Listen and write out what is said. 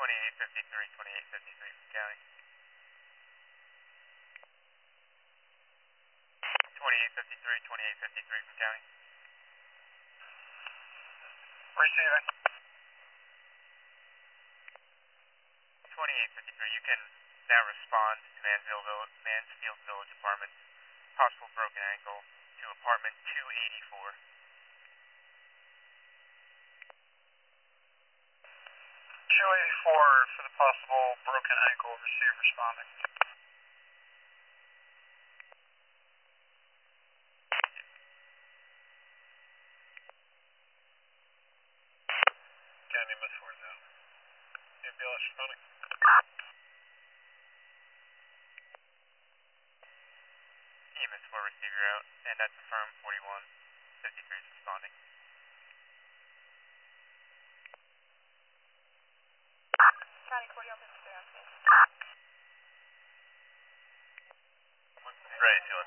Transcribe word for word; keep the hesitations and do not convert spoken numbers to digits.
twenty-eight fifty-three, twenty-eight fifty-three from County. twenty-eight fifty-three, twenty-eight fifty-three from County. Receiving. twenty-eight fifty-three, you can now respond to Mansfield Village, Mansfield Village Apartments. Possible broken ankle to apartment two eighty-four. two eighty-four for the possible broken ankle, receive responding. County M S four now. Ambulance responding. E M S four receiver out, and that's a firm forty-one fifty-three is responding. County forty-one fifty-three, okay. Right,